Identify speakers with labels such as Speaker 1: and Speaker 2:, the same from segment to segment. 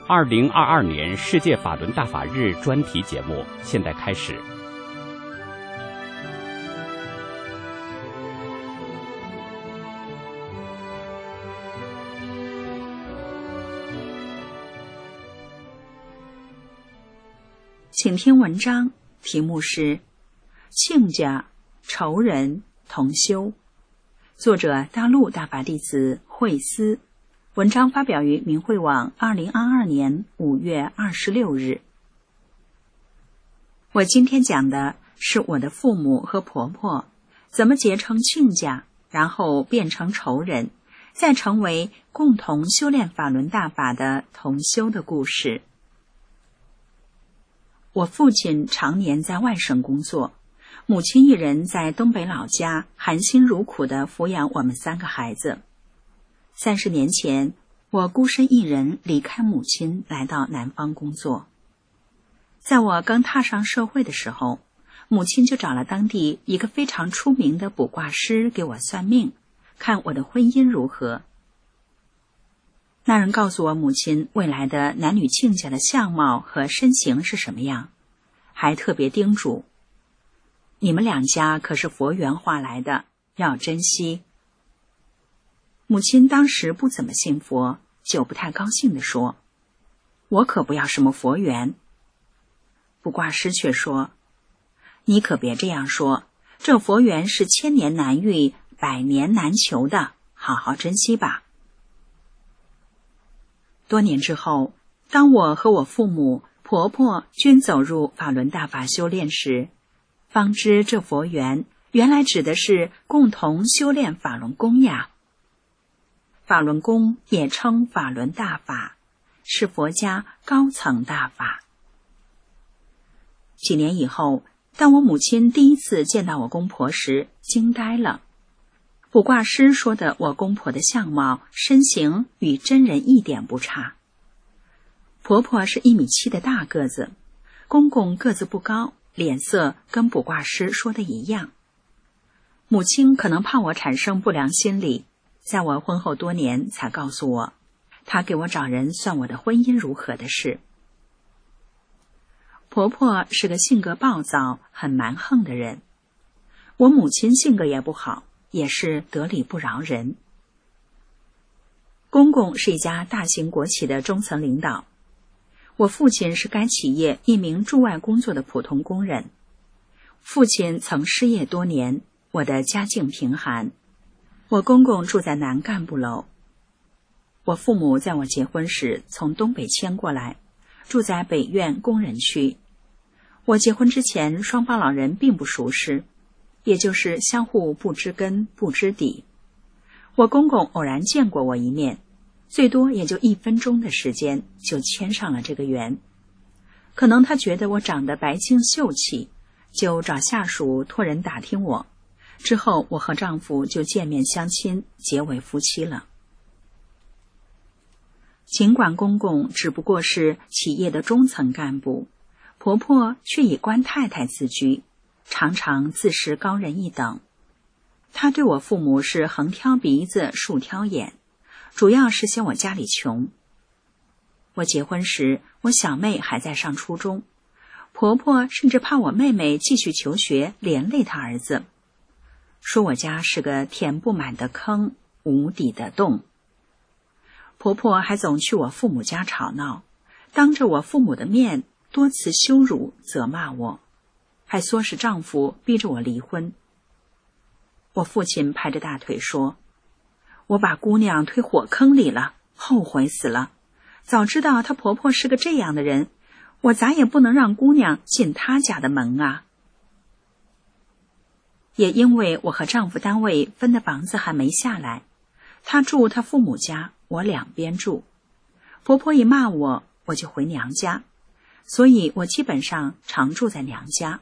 Speaker 1: 2022年世界法轮大法日专题节目现在开始。
Speaker 2: 请听文章，题目是亲家、仇人同修，作者大陆大法弟子慧思，文章发表于明慧网2022年5月26日。我今天讲的是我的父母和婆婆怎么结成亲家，然后变成仇人，再成为共同修炼法轮大法的同修的故事。我父亲常年在外省工作，母亲一人在东北老家含辛茹苦地抚养我们3个孩子。30年前，我孤身一人离开母亲，来到南方工作。在我刚踏上社会的时候，母亲就找了当地一个非常出名的卜卦师给我算命，看我的婚姻如何。那人告诉我母亲未来的男女亲家的相貌和身形是什么样，还特别叮嘱，你们2家可是佛缘化来的，要珍惜。母亲当时不怎么信佛，就不太高兴地说，我可不要什么佛缘。卜卦师却说，你可别这样说，这佛缘是千年难遇，百年难求的，好好珍惜吧。多年之后，当我和我父母、婆婆均走入法轮大法修炼时，方知这佛缘原来指的是共同修炼法轮功呀。法轮功也称法轮大法，是佛家高层大法。几年以后，当我母亲第一次见到我公婆时，惊呆了。卜卦师说的我公婆的相貌、身形与真人一点不差。婆婆是1.7米的大个子，公公个子不高，脸色跟卜卦师说的一样。母亲可能怕我产生不良心理，在我婚后多年才告诉我，她给我找人算我的婚姻如何的事。婆婆是个性格暴躁、很蛮横的人，我母亲性格也不好，也是得理不饶人。公公是一家大型国企的中层领导，我父亲是该企业一名驻外工作的普通工人。父亲曾失业多年，我的家境贫寒。我公公住在南干部楼。我父母在我结婚时从东北迁过来，住在北苑工人区。我结婚之前，双方老人并不熟识，也就是相互不知根不知底。我公公偶然见过我一面，最多也就1分钟的时间，就牵上了这个缘。可能他觉得我长得白净秀气，就找下属托人打听我。之后我和丈夫就见面相亲，结为夫妻了。尽管公公只不过是企业的中层干部，婆婆却以官太太自居，常常自视高人一等。她对我父母是横挑鼻子竖挑眼，主要是嫌我家里穷。我结婚时，我小妹还在上初中，婆婆甚至怕我妹妹继续求学，连累她儿子，说我家是个填不满的坑，无底的洞。婆婆还总去我父母家吵闹，当着我父母的面多次羞辱责骂我，还唆使丈夫逼着我离婚。我父亲拍着大腿说，我把姑娘推火坑里了，后悔死了。早知道她婆婆是个这样的人，我咋也不能让姑娘进她家的门啊。也因为我和丈夫单位分的房子还没下来，她住她父母家，我两边住。婆婆一骂我，我就回娘家，所以我基本上常住在娘家。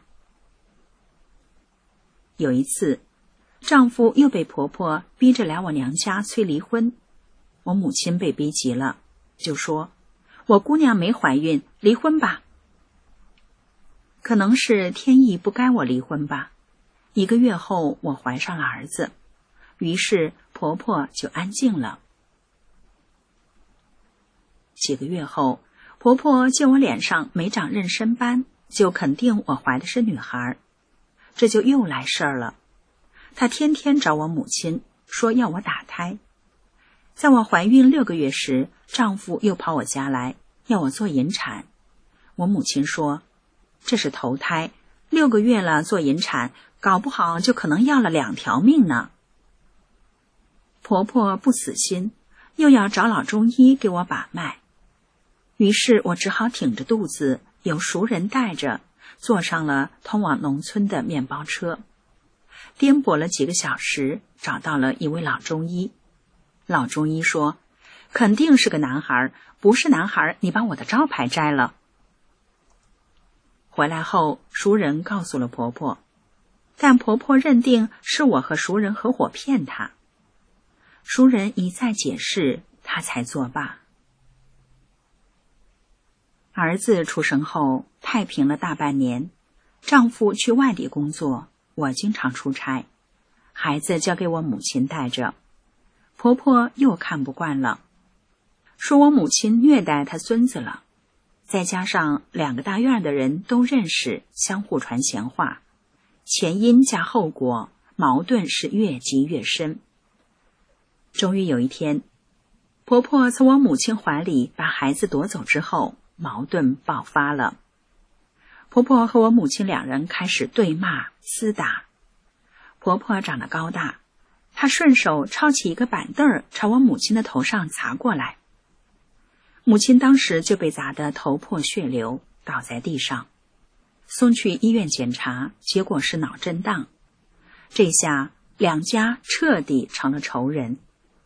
Speaker 2: 有一次，丈夫又被婆婆逼着来我娘家催离婚，我母亲被逼急了，就说我姑娘没怀孕，离婚吧。可能是天意不该我离婚吧，1个月后我怀上了儿子，于是婆婆就安静了。几个月后， 婆婆见我脸上没长妊娠斑，就肯定我怀的是女孩，这就又来事儿了。她天天找我母亲，说要我打胎。在我怀孕6个月时，丈夫又跑我家来，要我做引产。我母亲说，这是头胎，6个月了做引产，搞不好就可能要了2条命呢。婆婆不死心，又要找老中医给我把脉。于是我只好挺着肚子，由熟人带着，坐上了通往农村的面包车。颠簸了几个小时，找到了一位老中医。老中医说，肯定是个男孩，不是男孩，你把我的招牌摘了。回来后，熟人告诉了婆婆，但婆婆认定是我和熟人合伙骗她。熟人一再解释，她才作罢。儿子出生后，太平了大半年，丈夫去外地工作，我经常出差，孩子交给我母亲带着。婆婆又看不惯了，说我母亲虐待她孙子了，再加上2个大院的人都认识，相互传闲话，前因加后果，矛盾是越积越深。终于有一天，婆婆从我母亲怀里把孩子夺走之后，矛盾爆发了。婆婆和我母亲2人开始对骂厮打。婆婆长得高大，她顺手抄起一个板凳朝我母亲的头上砸过来。母亲当时就被砸得头破血流，倒在地上，送去医院检查，结果是脑震荡。这下2家彻底成了仇人。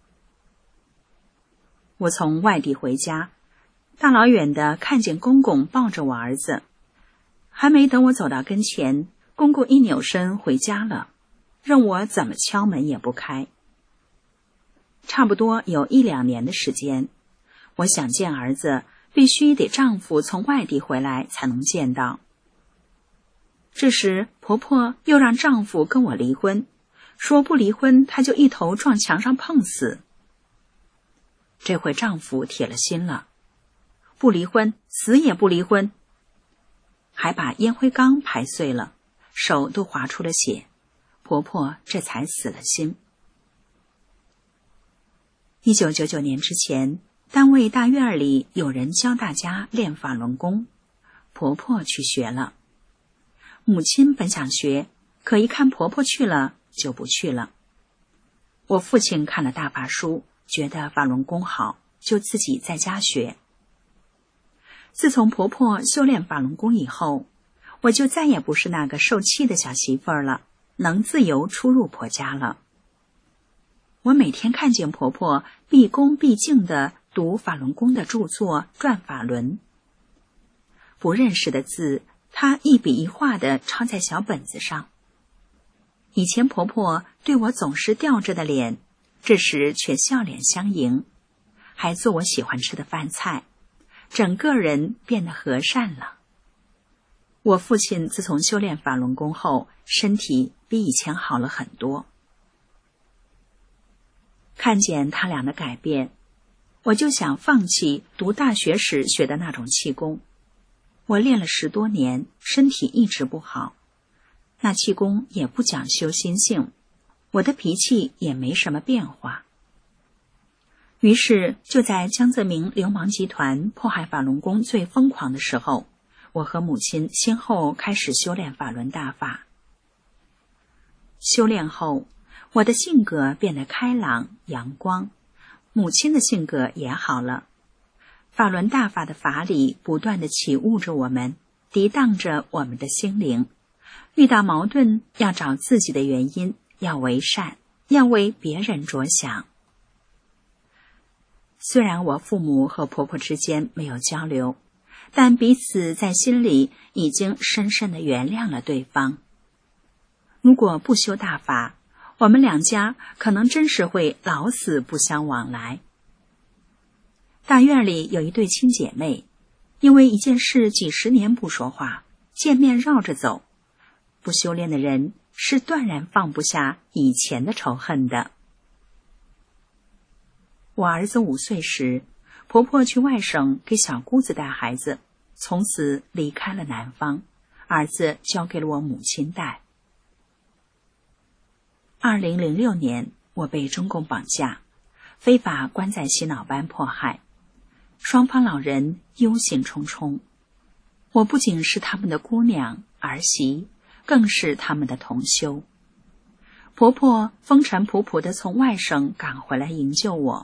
Speaker 2: 我从外地回家，大老远的看见公公抱着我儿子，还没等我走到跟前，公公一扭身回家了，让我怎么敲门也不开。差不多有1、2年的时间，我想见儿子，必须得丈夫从外地回来才能见到。这时婆婆又让丈夫跟我离婚，说不离婚她就一头撞墙上碰死。这回丈夫铁了心了，不离婚，死也不离婚，还把烟灰缸拍碎了，手都划出了血，婆婆这才死了心。1999年之前，单位大院里有人教大家练法轮功，婆婆去学了。母亲本想学，可一看婆婆去了，就不去了。我父亲看了大法书，觉得法轮功好，就自己在家学。自从婆婆修炼法轮功以后，我就再也不是那个受气的小媳妇儿了，能自由出入婆家了。我每天看见婆婆毕恭毕敬地读法轮功的著作《转法轮》，不认识的字，她一笔一画地抄在小本子上。以前婆婆对我总是吊着的脸，这时却笑脸相迎，还做我喜欢吃的饭菜，整个人变得和善了。我父亲自从修炼法轮功后，身体比以前好了很多。看见他俩的改变，我就想放弃读大学时学的那种气功。我练了10多年，身体一直不好，那气功也不讲修心性，我的脾气也没什么变化。于是就在江泽民流氓集团迫害法轮功最疯狂的时候，我和母亲先后开始修炼法轮大法。修炼后，我的性格变得开朗阳光，母亲的性格也好了。法轮大法的法理不断地启悟着我们，涤荡着我们的心灵。遇到矛盾，要找自己的原因，要为善，要为别人着想。虽然我父母和婆婆之间没有交流，但彼此在心里已经深深地原谅了对方。如果不修大法，我们2家可能真是会老死不相往来。大院里有一对亲姐妹，因为一件事几10年不说话，见面绕着走。不修炼的人是断然放不下以前的仇恨的。我儿子5岁时， 婆婆去外省给小姑子带孩子，从此离开了南方，儿子交给了我母亲带。2006年，我被中共绑架，非法关在洗脑班迫害，双方老人忧心忡忡。我不仅是他们的姑娘儿媳，更是他们的同修。婆婆风尘仆仆地从外省赶回来营救我。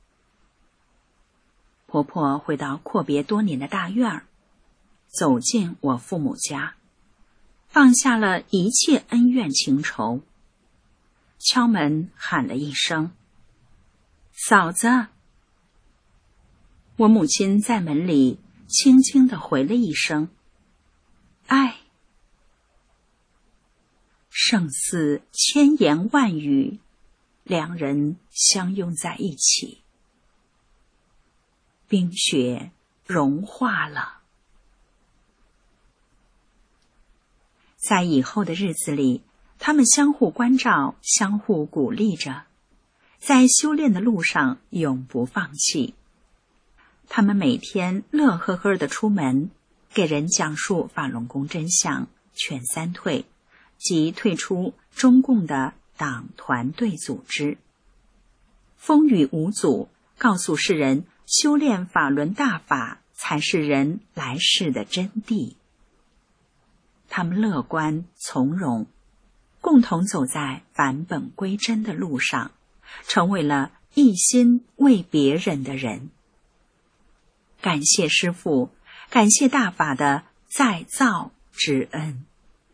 Speaker 2: 婆婆回到阔别多年的大院儿，走进我父母家，放下了一切恩怨情仇，敲门喊了一声：“嫂子。”我母亲在门里轻轻地回了一声：“哎。”胜似千言万语，两人相拥在一起。冰雪融化了。在以后的日子里，他们相互关照，相互鼓励着，在修炼的路上永不放弃。他们每天乐呵呵地出门，给人讲述法轮功真相，劝三退，即退出中共的党团队组织。风雨无阻，告诉世人修炼法轮大法才是人来世的真谛。他们乐观从容，共同走在返本归真的路上，成为了一心为别人的人。感谢师父，感谢大法的再造之恩。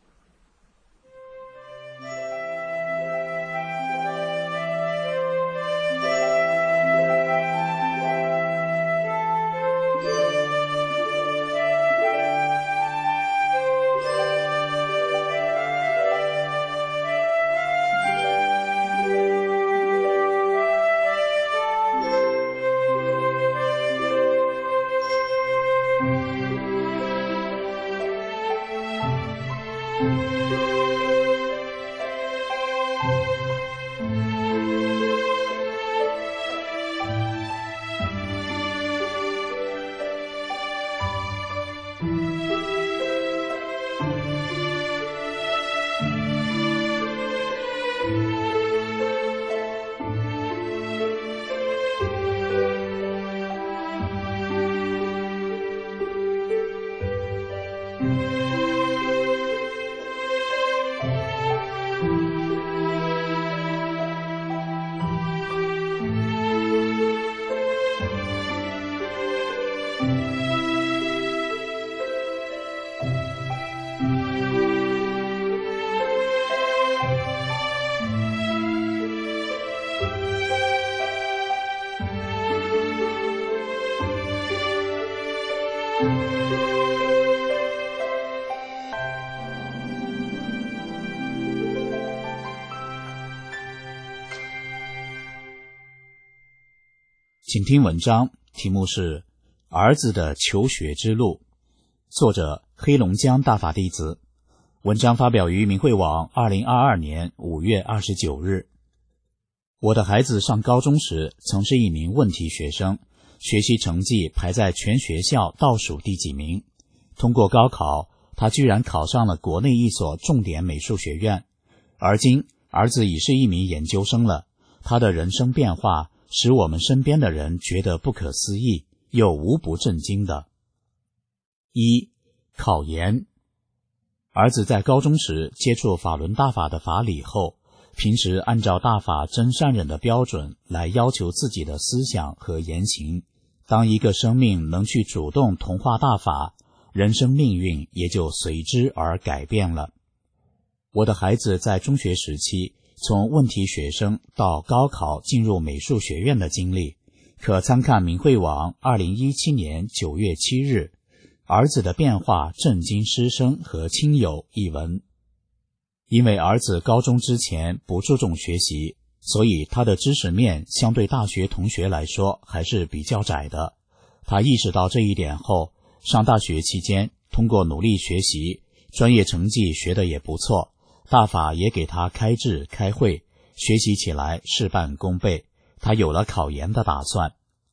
Speaker 3: 请听文章，题目是《儿子的求学之路》，作者黑龙江大法弟子。文章发表于明慧网2022年5月29日。我的孩子上高中时曾是一名问题学生，学习成绩排在全学校倒数第几名。通过高考，他居然考上了国内一所重点美术学院。而今，儿子已是一名研究生了，他的人生变化使我们身边的人觉得不可思议，又无不震惊的。一、考研。儿子在高中时接触法轮大法的法理后，平时按照大法真善忍的标准来要求自己的思想和言行。当一个生命能去主动同化大法，人生命运也就随之而改变了。我的孩子在中学时期从问题学生到高考进入美术学院的经历，可参看明慧网2017年9月7日儿子的变化震惊师生和亲友一文。因为儿子高中之前不注重学习，所以他的知识面相对大学同学来说还是比较窄的。他意识到这一点后，上大学期间通过努力学习，专业成绩学得也不错，大法也给他开智开会，学习起来事半功倍，他有了考研的打算。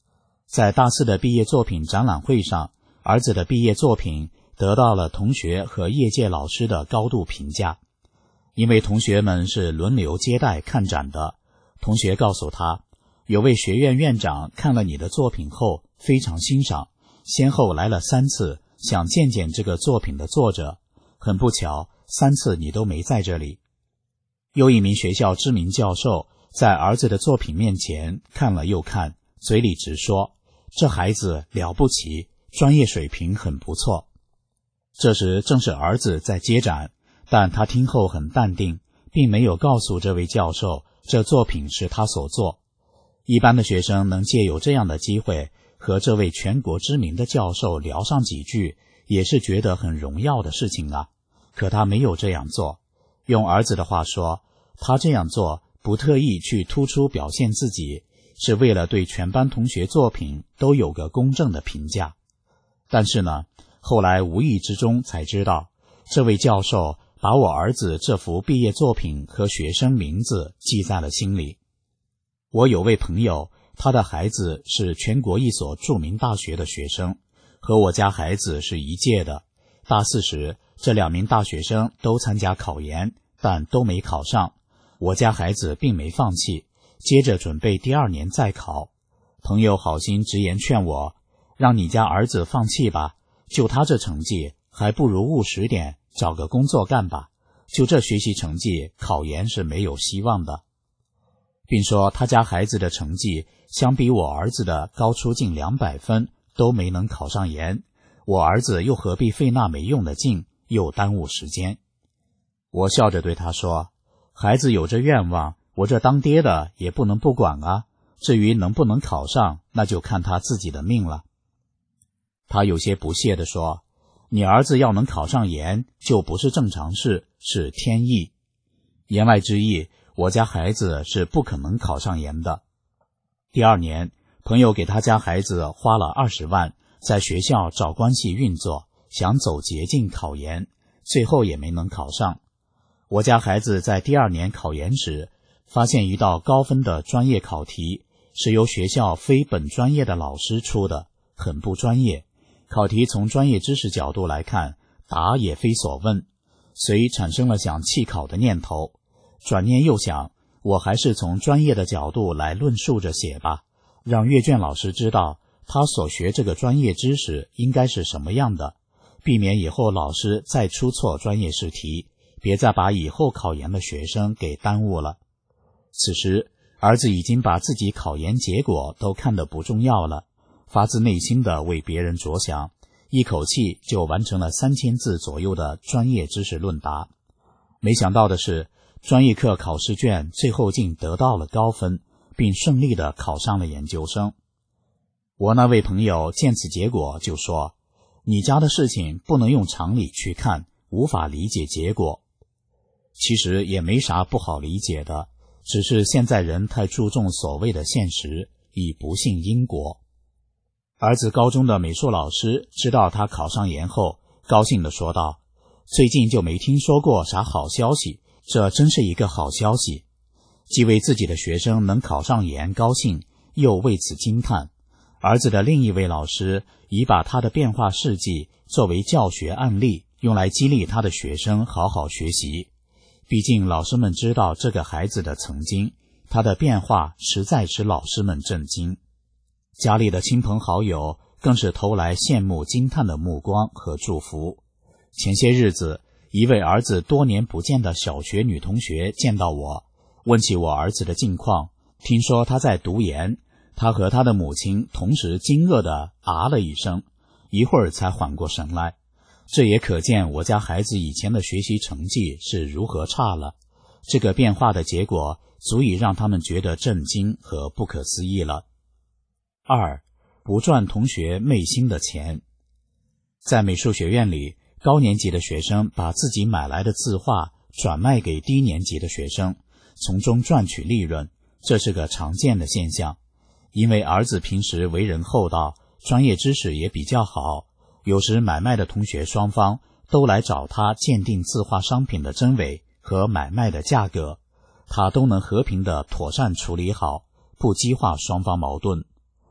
Speaker 3: 在大四的毕业作品展览会上，儿子的毕业作品得到了同学和业界老师的高度评价。因为同学们是轮流接待看展的，同学告诉他，有位学院院长看了你的作品后非常欣赏，先后来了3次，想见见这个作品的作者，很不巧，3次你都没在这里。又一名学校知名教授在儿子的作品面前看了又看，嘴里直说，这孩子了不起，专业水平很不错。这时正是儿子在接展，但他听后很淡定，并没有告诉这位教授这作品是他所作。一般的学生能借有这样的机会和这位全国知名的教授聊上几句，也是觉得很荣耀的事情啊。可他没有这样做。用儿子的话说，他这样做不特意去突出表现自己，是为了对全班同学作品都有个公正的评价。但是呢，后来无意之中才知道，这位教授把我儿子这幅毕业作品和学生名字记在了心里。我有位朋友，他的孩子是全国一所著名大学的学生，和我家孩子是一届的。大4时，这2名大学生都参加考研，但都没考上。我家孩子并没放弃，接着准备第2年再考。朋友好心直言劝我，让你家儿子放弃吧，就他这成绩，还不如务实点，找个工作干吧。就这学习成绩，考研是没有希望的。并说他家孩子的成绩相比我儿子的高出近200分，都没能考上研，我儿子又何必费那没用的劲，又耽误时间。我笑着对他说，孩子有这愿望，我这当爹的也不能不管啊，至于能不能考上，那就看他自己的命了。他有些不屑地说，你儿子要能考上研，就不是正常事，是天意。言外之意，我家孩子是不可能考上研的。第2年，朋友给他家孩子花了20万，在学校找关系运作，想走捷径考研，最后也没能考上。我家孩子在第2年考研时，发现一道高分的专业考题，是由学校非本专业的老师出的，很不专业。考题从专业知识角度来看，答也非所问，遂产生了想弃考的念头。转念又想，我还是从专业的角度来论述着写吧，让阅卷老师知道他所学这个专业知识应该是什么样的，避免以后老师再出错专业试题，别再把以后考研的学生给耽误了。此时，儿子已经把自己考研结果都看得不重要了，发自内心的为别人着想，一口气就完成了3000字左右的专业知识论答。没想到的是，专业课考试卷最后竟得到了高分，并顺利地考上了研究生。我那位朋友见此结果就说，你家的事情不能用常理去看，无法理解结果。其实也没啥不好理解的，只是现在人太注重所谓的现实，已不信因果。儿子高中的美术老师知道他考上研后，高兴地说道，最近就没听说过啥好消息，这真是一个好消息。既为自己的学生能考上研高兴，又为此惊叹。儿子的另一位老师已把他的变化事迹作为教学案例，用来激励他的学生好好学习。毕竟老师们知道这个孩子的曾经，他的变化实在使老师们震惊。家里的亲朋好友更是投来羡慕惊叹的目光和祝福。前些日子，一位儿子多年不见的小学女同学见到我，问起我儿子的近况，听说他在读研，他和他的母亲同时惊愕地啊了一声，一会儿才缓过神来。这也可见我家孩子以前的学习成绩是如何差了，这个变化的结果足以让他们觉得震惊和不可思议了。2. 不赚同学昧心的钱。在美术学院里，高年级的学生把自己买来的字画转卖给低年级的学生，从中赚取利润，这是个常见的现象。因为儿子平时为人厚道，专业知识也比较好，有时买卖的同学双方都来找他鉴定字画商品的真伪和买卖的价格，他都能和平地妥善处理好，不激化双方矛盾。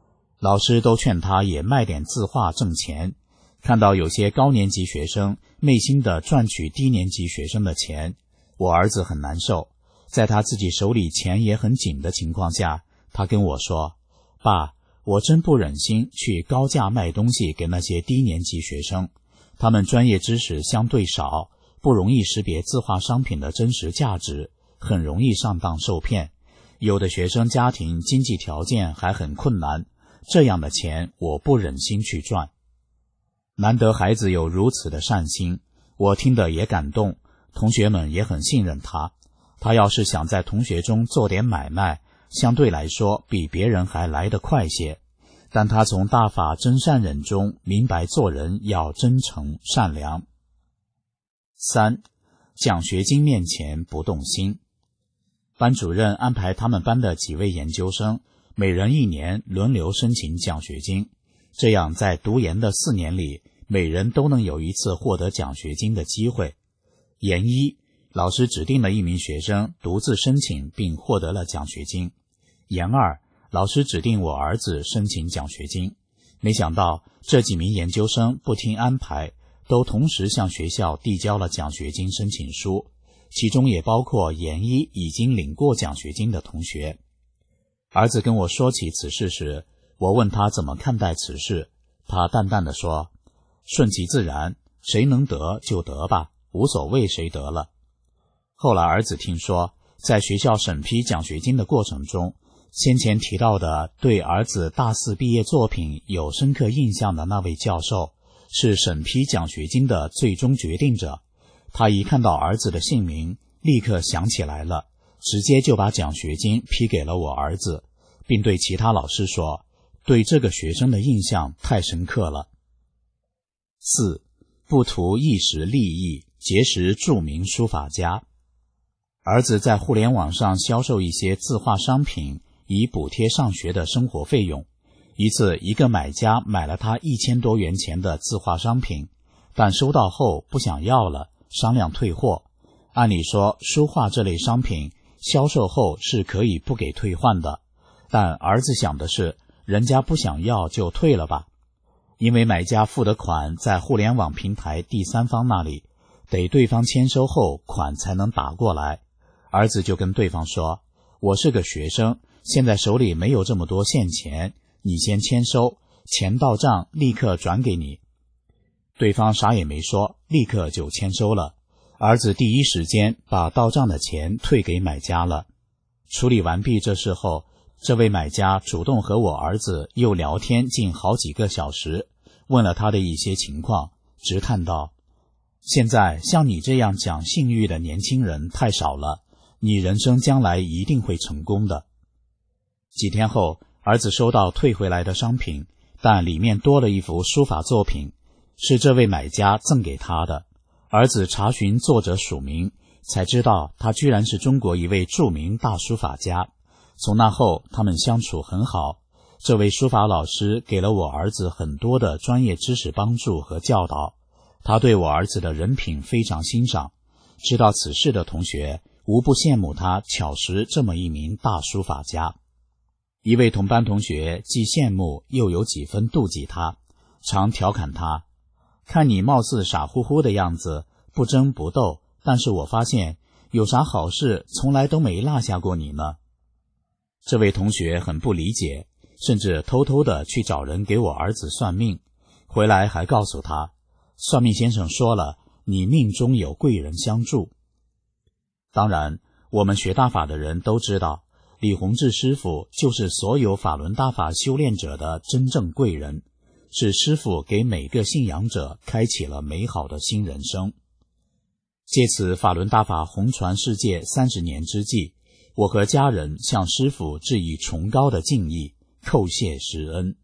Speaker 3: 老师都劝他也卖点字画挣钱。看到有些高年级学生昧心地赚取低年级学生的钱，我儿子很难受。在他自己手里钱也很紧的情况下，他跟我说：爸，我真不忍心去高价卖东西给那些低年级学生，他们专业知识相对少，不容易识别字画商品的真实价值，很容易上当受骗。有的学生家庭经济条件还很困难，这样的钱我不忍心去赚。难得孩子有如此的善心，我听得也感动，同学们也很信任他。他要是想在同学中做点买卖，相对来说比别人还来得快些。但他从大法真善忍中明白做人要真诚善良。3. 奖学金面前不动心。班主任安排他们班的几位研究生每人1年轮流申请奖学金，这样在读研的4年里，每人都能有一次获得奖学金的机会。研1，老师指定了1名学生独自申请并获得了奖学金。研2，老师指定我儿子申请奖学金。没想到这几名研究生不听安排，都同时向学校递交了奖学金申请书，其中也包括研1已经领过奖学金的同学。儿子跟我说起此事时，我问他怎么看待此事，他淡淡地说：顺其自然，谁能得就得吧，无所谓谁得了。后来儿子听说，在学校审批奖学金的过程中，先前提到的对儿子大4毕业作品有深刻印象的那位教授，是审批奖学金的最终决定者。他一看到儿子的姓名，立刻想起来了，直接就把奖学金批给了我儿子，并对其他老师说，对这个学生的印象太深刻了。4. 不图一时利益，结识著名书法家。儿子在互联网上销售一些字画商品，以补贴上学的生活费用。一次，一个买家买了他1000多元钱的字画商品，但收到后不想要了，商量退货。按理说，书画这类商品销售后是可以不给退换的，但儿子想的是，人家不想要就退了吧。因为买家付的款在互联网平台第三方那里，得对方签收后款才能打过来。儿子就跟对方说，我是个学生，现在手里没有这么多现钱，你先签收，钱到账立刻转给你。对方啥也没说，立刻就签收了。儿子第一时间把到账的钱退给买家了。处理完毕这事后，这位买家主动和我儿子又聊天近好几个小时，问了他的一些情况，直叹道：现在像你这样讲信誉的年轻人太少了，你人生将来一定会成功的。几天后，儿子收到退回来的商品，但里面多了一幅书法作品，是这位买家赠给他的。儿子查询作者署名，才知道他居然是中国一位著名大书法家。从那后，他们相处很好。这位书法老师给了我儿子很多的专业知识帮助和教导，他对我儿子的人品非常欣赏。知道此事的同学无不羡慕他巧识这么一名大书法家。一位同班同学既羡慕又有几分妒忌他，常调侃他：看你貌似傻乎乎的样子，不争不斗，但是我发现有啥好事从来都没落下过你呢。这位同学很不理解，甚至偷偷的去找人给我儿子算命，回来还告诉他，算命先生说了，你命中有贵人相助。当然，我们学大法的人都知道，李洪志师傅就是所有法轮大法修炼者的真正贵人，是师傅给每个信仰者开启了美好的新人生。借此法轮大法红传世界30年之际，我和家人向师父致以崇高的敬意，叩谢师恩。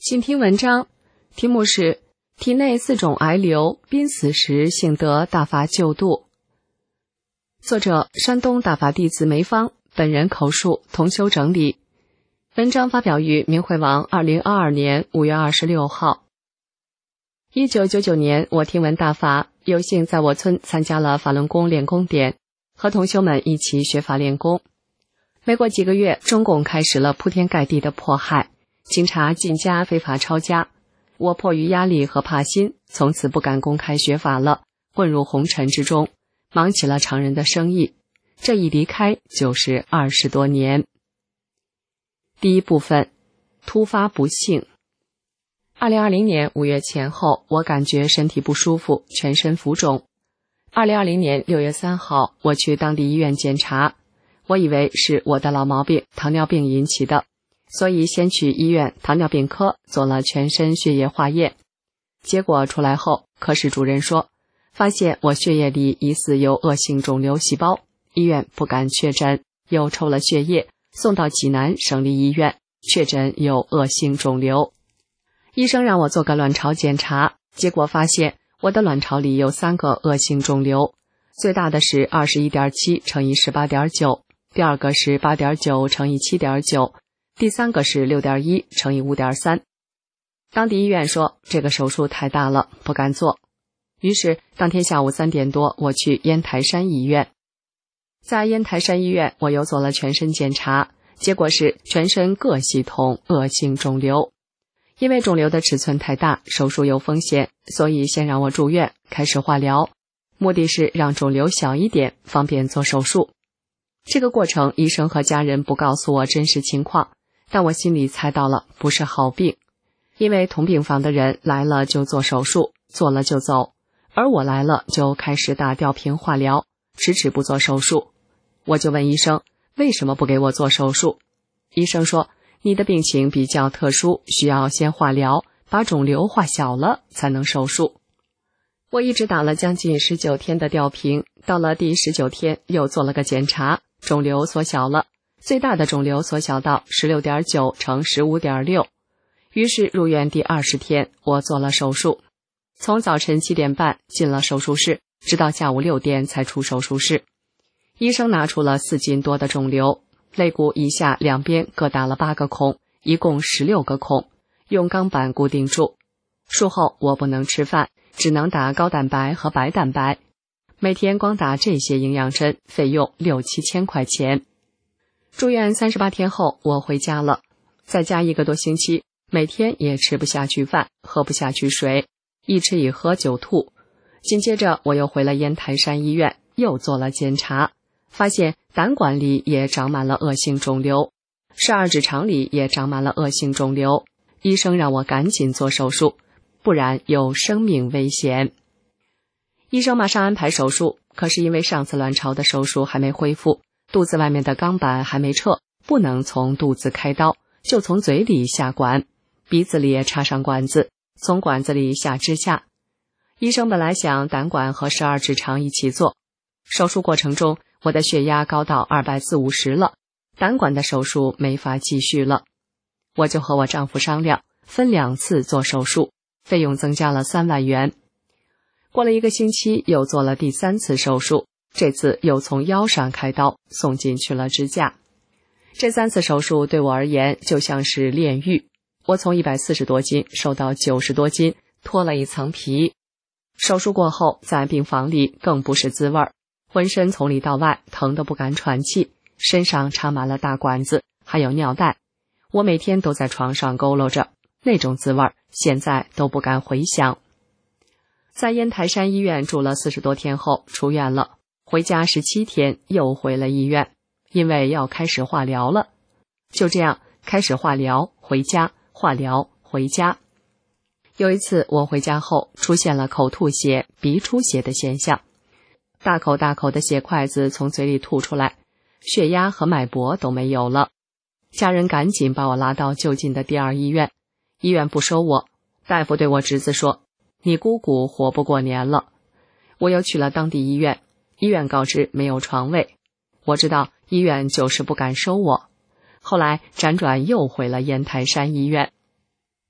Speaker 4: 请听文章，题目是体内4种癌瘤濒死时幸得大法救度。作者山东大法弟子梅芳，本人口述，同修整理。文章发表于明慧网2022年5月26号。1999年，我听闻大法，有幸在我村参加了法轮功练功点，和同修们一起学法练功。没过几个月，中共开始了铺天盖地的迫害，警察进家非法抄家。我迫于压力和怕心，从此不敢公开学法了，混入红尘之中，忙起了常人的生意。这一离开就是20多年。第一部分，突发不幸。2020年5月前后，我感觉身体不舒服，全身浮肿。2020年6月3号，我去当地医院检查，我以为是我的老毛病糖尿病引起的，所以先去医院糖尿病科做了全身血液化验。结果出来后，科室主任说，发现我血液里疑似有恶性肿瘤细胞，医院不敢确诊，又抽了血液送到济南省立医院，确诊有恶性肿瘤。医生让我做个卵巢检查，结果发现我的卵巢里有3个恶性肿瘤，最大的是 21.7 乘以 18.9， 第二个是 8.9 乘以 7.9， 第三个是 6.1 乘以 5.3。 当地医院说这个手术太大了，不敢做。于是当天下午3点多，我去烟台山医院。在烟台山医院，我又做了全身检查，结果是全身各系统恶性肿瘤。因为肿瘤的尺寸太大，手术有风险，所以先让我住院，开始化疗，目的是让肿瘤小一点，方便做手术。这个过程，医生和家人不告诉我真实情况，但我心里猜到了不是好病。因为同病房的人来了就做手术，做了就走，而我来了就开始打吊瓶化疗，迟迟不做手术。我就问医生，为什么不给我做手术？医生说，你的病情比较特殊，需要先化疗，把肿瘤化小了才能手术。我一直打了将近19天的吊瓶，到了第19天又做了个检查，肿瘤缩小了，最大的肿瘤缩小到 16.9 乘 15.6。 于是入院第20天，我做了手术。从早晨7点半进了手术室，直到下午6点才出手术室。医生拿出了4斤多的肿瘤，肋骨以下两边各打了8个孔，一共16个孔，用钢板固定住。术后我不能吃饭，只能打高蛋白和白蛋白，每天光打这些营养针，费用6、7千块钱。住院38天后，我回家了，在家1个多星期，每天也吃不下去饭，喝不下去水，一吃一喝就吐。紧接着我又回了烟台山医院，又做了检查，发现胆管里也长满了恶性肿瘤，12指肠里也长满了恶性肿瘤。医生让我赶紧做手术，不然有生命危险。医生马上安排手术，可是因为上次卵巢的手术还没恢复，肚子外面的钢板还没撤，不能从肚子开刀，就从嘴里下管，鼻子里也插上管子，从管子里下支架。医生本来想胆管和12指肠一起做，手术过程中我的血压高到240-250了，胆管的手术没法继续了。我就和我丈夫商量，分2次做手术，费用增加了3万元。过了1个星期，又做了第3次手术，这次又从腰上开刀，送进去了支架。这3次手术对我而言就像是炼狱，我从140多斤瘦到90多斤，脱了一层皮。手术过后，在病房里更不是滋味，浑身从里到外疼得不敢喘气，身上插满了大管子，还有尿袋。我每天都在床上佝偻着，那种滋味现在都不敢回想。在烟台山医院住了40多天后出院了，回家17天又回了医院，因为要开始化疗了。就这样开始化疗，回家，化疗，回家。有一次我回家后出现了口吐血、鼻出血的现象，大口大口的血块子从嘴里吐出来，血压和脉搏都没有了。家人赶紧把我拉到就近的第2医院，医院不收我，大夫对我侄子说，你姑姑活不过年了。我又去了当地医院，医院告知没有床位。我知道医院就是不敢收我，后来辗转又回了烟台山医院。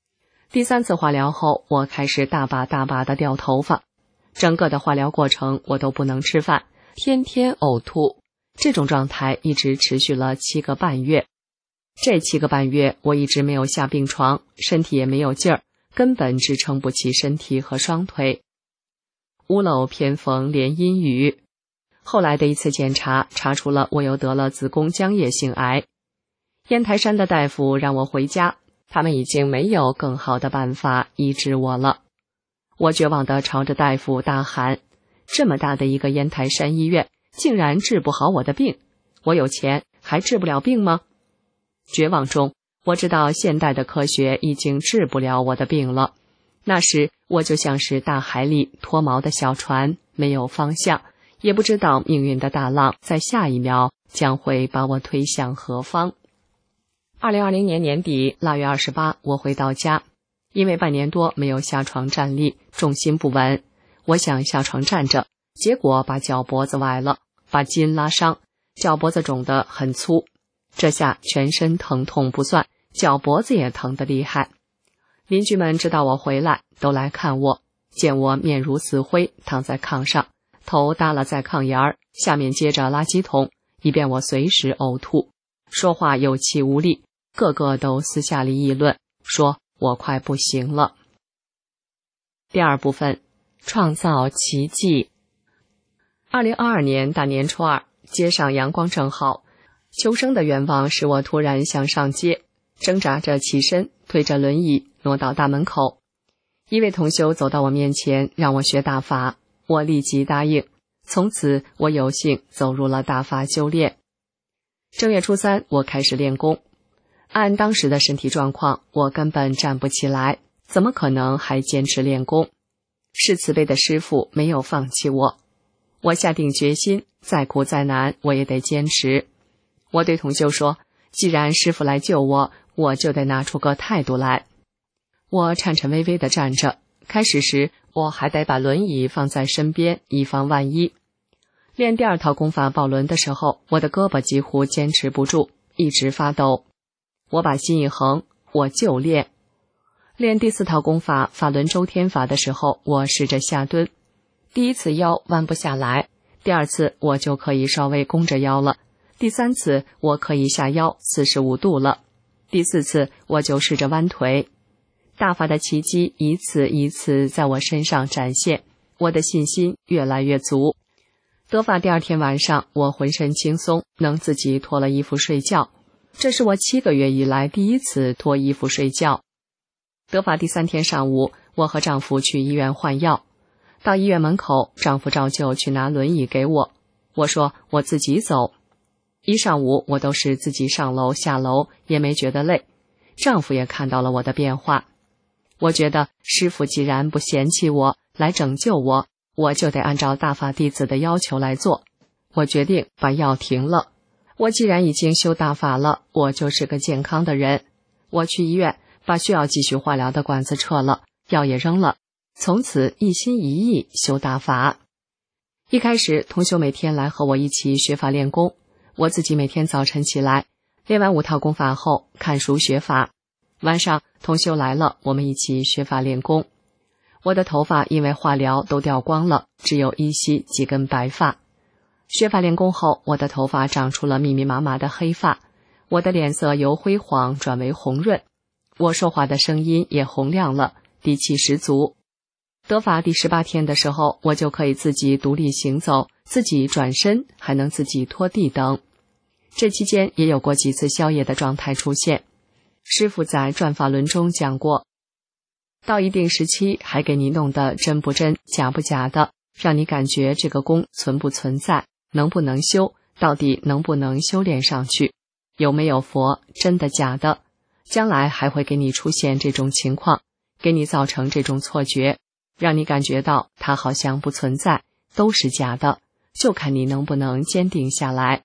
Speaker 4: 第3次化疗后，我开始大把的掉头发，整个的化疗过程我都不能吃饭，天天呕吐，这种状态一直持续了7个半月。这7个半月我一直没有下病床，身体也没有劲儿，根本支撑不起身体和双腿。屋漏偏逢连阴雨，后来的一次检查查出了我又得了子宫浆液性癌。烟台山的大夫让我回家，他们已经没有更好的办法医治我了。我绝望地朝着大夫大喊，这么大的一个烟台山医院竟然治不好我的病，我有钱还治不了病吗？绝望中，我知道现代的科学已经治不了我的病了。那时我就像是大海里脱锚的小船，没有方向，也不知道命运的大浪在下一秒将会把我推向何方。2020年年底腊月28，我回到家，因为半年多没有下床站立，重心不稳，我想下床站着，结果把脚脖子崴了，把筋拉伤，脚脖子肿得很粗，这下全身疼痛不算，脚脖子也疼得厉害。邻居们知道我回来，都来看我，见我面如死灰，躺在炕上，头耷拉在炕沿儿，下面接着垃圾桶，以便我随时呕吐，说话有气无力，个个都私下里议论，说我快不行了。第2部分，创造奇迹。2022年大年初2，街上阳光正好，求生的愿望使我突然想上街，挣扎着起身，推着轮椅挪到大门口。一位同修走到我面前，让我学大法，我立即答应。从此我有幸走入了大法修炼。正月初3，我开始练功。按当时的身体状况，我根本站不起来，怎么可能还坚持练功？是慈悲的师父没有放弃我，我下定决心，再苦再难我也得坚持。我对同修说，既然师父来救我，我就得拿出个态度来。我颤颤巍巍地站着，开始时我还得把轮椅放在身边，以防万一。练第2套功法抱轮的时候，我的胳膊几乎坚持不住，一直发抖。我把心一横，我就练。练第4套功法法轮周天法的时候，我试着下蹲，第1次腰弯不下来，第2次我就可以稍微弓着腰了，第3次我可以下腰45度了，第4次我就试着弯腿。大法的奇迹一次一次在我身上展现，我的信心越来越足。得法第2天晚上，我浑身轻松，能自己脱了衣服睡觉，这是我7个月以来第1次脱衣服睡觉。得法第3天上午，我和丈夫去医院换药，到医院门口，丈夫照旧去拿轮椅给我，我说我自己走。一上午我都是自己上楼下楼，也没觉得累，丈夫也看到了我的变化。我觉得师父既然不嫌弃我，来拯救我，我就得按照大法弟子的要求来做。我决定把药停了。我既然已经修大法了，我就是个健康的人。我去医院把需要继续化疗的管子撤了，药也扔了，从此一心一意修大法。一开始同修每天来和我一起学法练功，我自己每天早晨起来练完5套功法后看书学法，晚上同修来了，我们一起学法练功。我的头发因为化疗都掉光了，只有依稀几根白发。学法练功后，我的头发长出了密密麻麻的黑发，我的脸色由灰黄转为红润，我说话的声音也洪亮了，底气十足。得法第18天的时候，我就可以自己独立行走，自己转身，还能自己拖地等。这期间也有过几次宵夜的状态出现。师父在转法轮中讲过，到一定时期还给你弄得真不真假不假的，让你感觉这个功存不存在，能不能修，到底能不能修炼上去，有没有佛，真的假的，将来还会给你出现这种情况，给你造成这种错觉，让你感觉到它好像不存在，都是假的，就看你能不能坚定下来。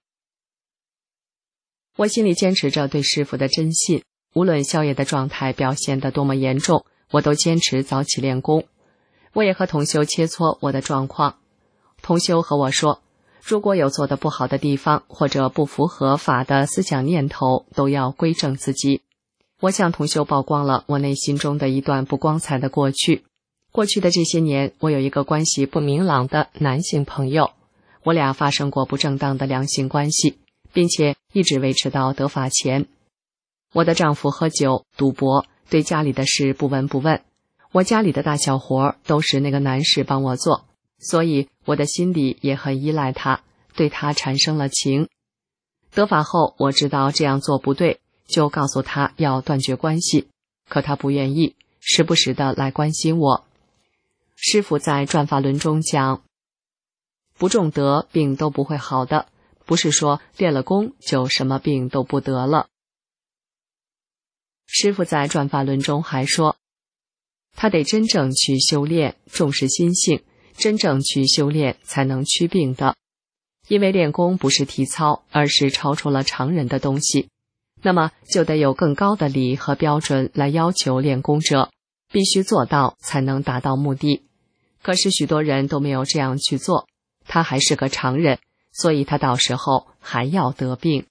Speaker 4: 我心里坚持着对师父的真信，无论宵夜的状态表现得多么严重，我都坚持早起练功。我也和同修切磋我的状况。同修和我说，如果有做得不好的地方，或者不符合法的思想念头，都要归正自己。 我向同修曝光了我内心中的一段不光彩的过去。过去的这些年，我有一个关系不明朗的男性朋友，我俩发生过不正当的两性关系，并且一直维持到得法前。我的丈夫喝酒、赌博，对家里的事不闻不问，我家里的大小活都是那个男士帮我做，所以我的心里也很依赖他，对他产生了情。得法后，我知道这样做不对，就告诉他要断绝关系，可他不愿意，时不时的来关心我。师父在转法轮中讲，不种德，病都不会好的，不是说练了功就什么病都不得了。师父在转法轮中还说，他得真正去修炼，重视心性，真正去修炼才能祛病的。因为练功不是体操，而是超出了常人的东西，那么就得有更高的理和标准来要求练功者，必须做到才能达到目的。可是许多人都没有这样去做，他还是个常人，所以他到时候还要得病。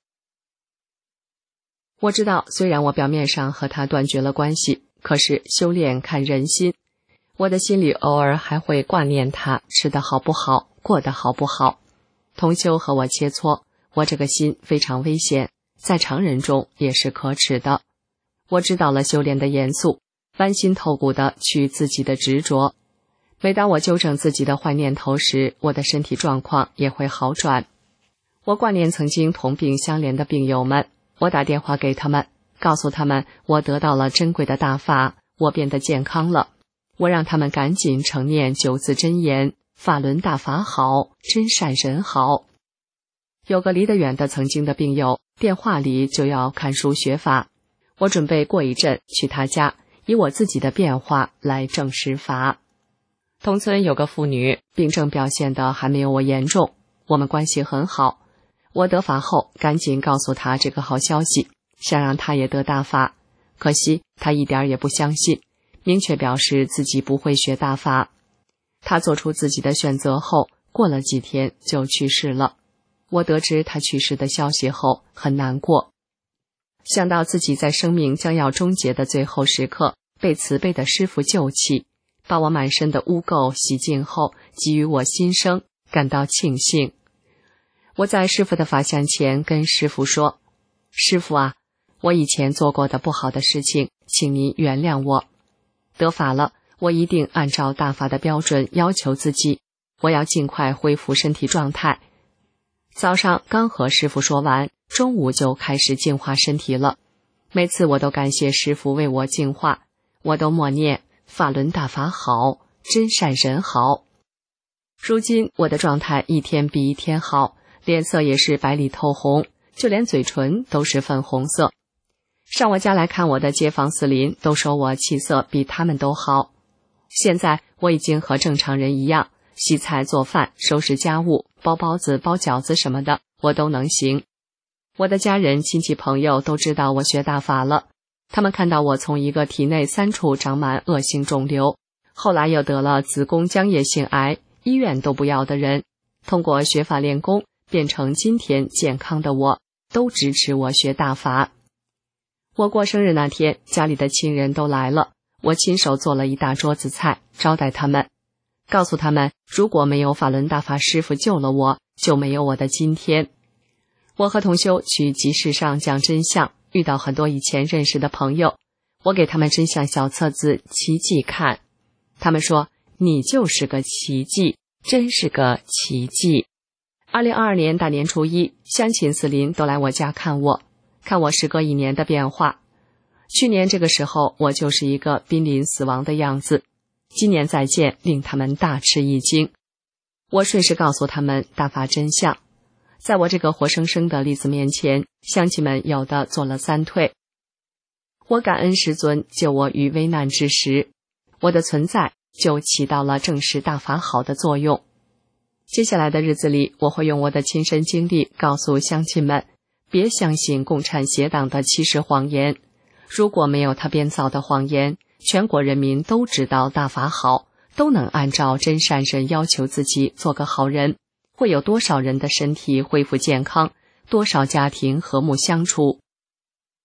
Speaker 4: 我知道，虽然我表面上和他断绝了关系，可是修炼看人心，我的心里偶尔还会挂念他吃得好不好，过得好不好。同修和我切磋，我这个心非常危险，在常人中也是可耻的。我知道了修炼的严肃，剜心透骨的去自己的执着。每当我纠正自己的坏念头时，我的身体状况也会好转。我挂念曾经同病相怜的病友们，我打电话给他们，告诉他们我得到了珍贵的大法，我变得健康了。我让他们赶紧承念9字真言，法轮大法好，真善人好。有个离得远的曾经的病友，电话里就要看书学法，我准备过一阵去他家，以我自己的变化来证实法。同村有个妇女，病症表现得还没有我严重，我们关系很好。我得法后赶紧告诉她这个好消息，想让她也得大法，可惜她一点也不相信，明确表示自己不会学大法。她做出自己的选择后，过了几天就去世了。我得知她去世的消息后很难过，想到自己在生命将要终结的最后时刻被慈悲的师父救起，把我满身的污垢洗净后，给予我新生，感到庆幸。我在师父的法像前跟师父说，师父啊，我以前做过的不好的事情，请您原谅我。得法了，我一定按照大法的标准要求自己，我要尽快恢复身体状态。早上刚和师父说完，中午就开始净化身体了。每次我都感谢师父为我净化，我都默念法轮大法好，真善人好。如今我的状态一天比一天好，脸色也是白里透红，就连嘴唇都是粉红色。上我家来看我的街坊四邻都说我气色比他们都好。现在我已经和正常人一样，洗菜做饭、收拾家务、包包子、包饺子什么的我都能行。我的家人、亲戚朋友都知道我学大法了，他们看到我从一个体内3处长满恶性肿瘤，后来又得了子宫浆液性癌，医院都不要的人，通过学法练功变成今天健康的我，都支持我学大法。我过生日那天，家里的亲人都来了，我亲手做了一大桌子菜招待他们，告诉他们如果没有法轮大法师父救了我，就没有我的今天。我和同修去集市上讲真相，遇到很多以前认识的朋友，我给他们真相小册子奇迹看，他们说你就是个奇迹，真是个奇迹。2022年大年初一，乡亲四邻都来我家看我时隔1年的变化。去年这个时候我就是一个濒临死亡的样子，今年再见令他们大吃一惊。我顺势告诉他们大法真相，在我这个活生生的例子面前，乡亲们有的做了3退。我感恩师尊救我于危难之时，我的存在就起到了证实大法好的作用。接下来的日子里，我会用我的亲身经历告诉乡亲们，别相信共产邪党的欺世谎言。如果没有他编造的谎言，全国人民都知道大法好，都能按照真善人要求自己做个好人，会有多少人的身体恢复健康，多少家庭和睦相处。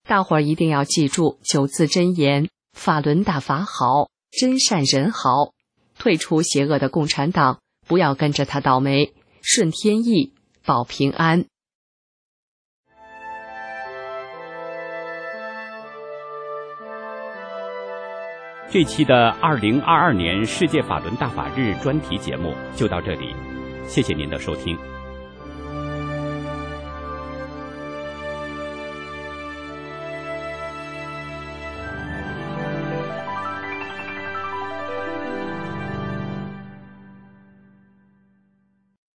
Speaker 4: 大伙儿一定要记住9字真言：法轮大法好，真善人好。退出邪恶的共产党，不要跟着他倒霉，顺天意，保平安。
Speaker 1: 这期的2022年世界法轮大法日专题节目就到这里，谢谢您的收听。